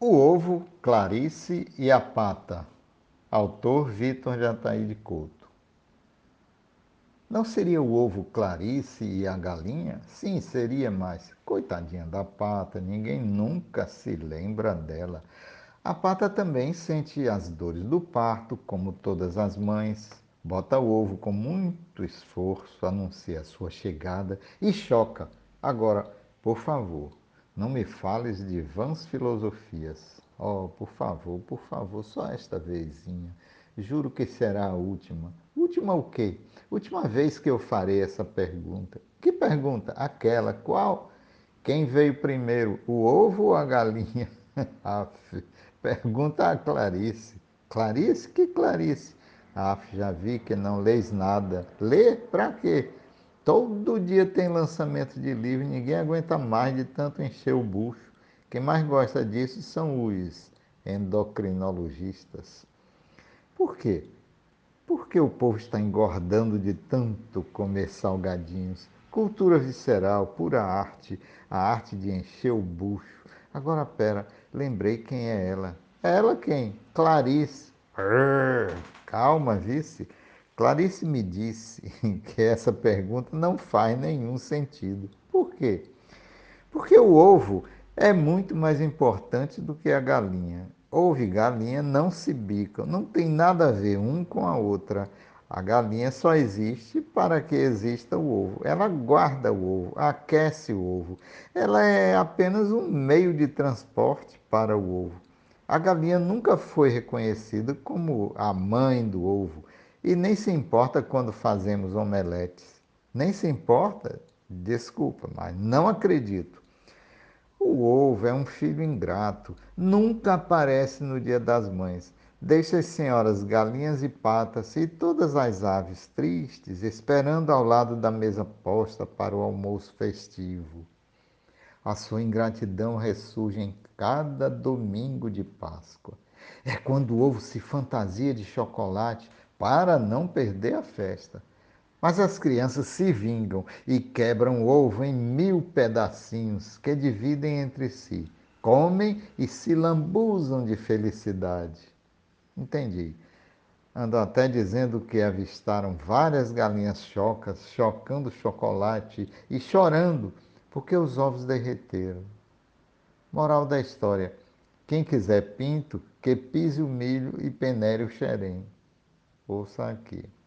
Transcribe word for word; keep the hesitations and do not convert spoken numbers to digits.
O ovo, Clarice e a pata. Autor Vitor de Ataíde Couto. Não seria o ovo Clarice e a galinha? Sim, seria, mas coitadinha da pata, ninguém nunca se lembra dela. A pata também sente as dores do parto, como todas as mães. Bota o ovo com muito esforço, anuncia a sua chegada e choca. Agora, por favor, não me fales de vãs filosofias. Oh, por favor, por favor, só esta vezinha. Juro que será a última. Última o quê? Última vez que eu farei essa pergunta. Que pergunta? Aquela. Qual? Quem veio primeiro, o ovo ou a galinha? Aff, pergunta a Clarice. Clarice? Que Clarice? Aff, já vi que não leis nada. Lê? Pra quê? Todo dia tem lançamento de livro, ninguém aguenta mais de tanto encher o bucho. Quem mais gosta disso são os endocrinologistas. Por quê? Porque o povo está engordando de tanto comer salgadinhos. Cultura visceral, pura arte, a arte de encher o bucho. Agora, pera, lembrei quem é ela. É ela quem? Clarice. Arr, calma, vice. Clarice me disse que essa pergunta não faz nenhum sentido. Por quê? Porque o ovo é muito mais importante do que a galinha. Ovo e galinha não se bicam, não tem nada a ver um com a outra. A galinha só existe para que exista o ovo. Ela guarda o ovo, aquece o ovo. Ela é apenas um meio de transporte para o ovo. A galinha nunca foi reconhecida como a mãe do ovo e nem se importa quando fazemos omeletes. Nem se importa? Desculpa, mas não acredito. O ovo é um filho ingrato, nunca aparece no dia das mães. Deixa as senhoras galinhas e patas e todas as aves tristes, esperando ao lado da mesa posta para o almoço festivo. A sua ingratidão ressurge em cada domingo de Páscoa. É quando o ovo se fantasia de chocolate para não perder a festa. Mas as crianças se vingam e quebram o ovo em mil pedacinhos que dividem entre si, comem e se lambuzam de felicidade. Entendi. Andam até dizendo que avistaram várias galinhas chocas, chocando chocolate e chorando porque os ovos derreteram. Moral da história: quem quiser pinto, que pise o milho e peneire o xerém. Ouça aqui.